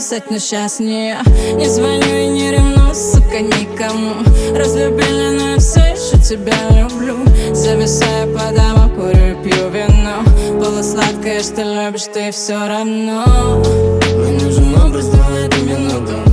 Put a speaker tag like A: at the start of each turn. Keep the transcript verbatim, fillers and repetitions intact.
A: стать несчастнее. Не звоню и не ревную, сука, никому. Разлюбили, но я все еще тебя люблю. Зависаю по домам, курю и пью вино. Полусладкое, что любишь ты все равно. Мне нужен образ, давай эту минуту.